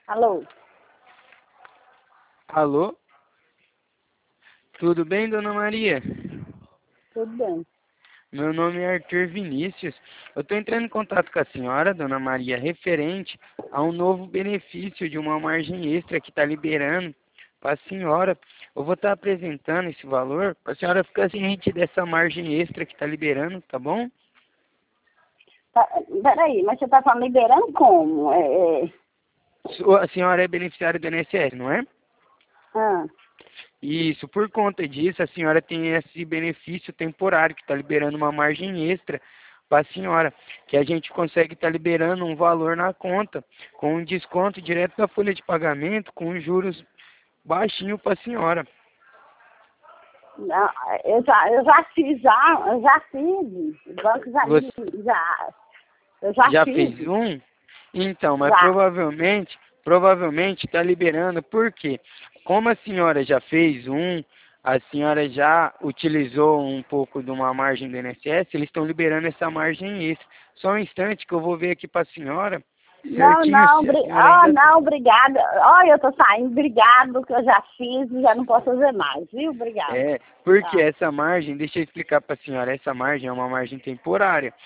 Alô? Alô? Tudo bem, dona Maria? Tudo bem. Meu nome é Arthur Vinícius. Eu estou entrando em contato com a senhora, dona Maria, referente a um novo benefício de uma margem extra que está liberando para a senhora. Eu vou estar apresentando esse valor para a senhora ficar ciente dessa margem extra que está liberando, tá bom? Peraí, mas você tá falando liberando como? A senhora é beneficiária do INSS, não é? Ah, Isso, por conta disso, a senhora tem esse benefício temporário que está liberando uma margem extra para a senhora, que a gente consegue estar liberando um valor na conta, com um desconto direto da folha de pagamento, com juros baixinho para a senhora. não, eu já fiz, eu já fiz. O banco Você eu já já fiz, fez um? Então, mas já. provavelmente está liberando, por quê? Como a senhora já fez um, a senhora já utilizou um pouco de uma margem do INSS, eles estão liberando essa margem extra. Só um instante que eu vou ver aqui para a senhora, Não, certinho, não, se a senhora ainda tem. não, obrigada. Ó, eu tô saindo, obrigado, que eu já fiz e já não posso fazer mais, viu? Obrigado. É, porque Tá. essa margem, deixa eu explicar para a senhora, essa margem é uma margem temporária.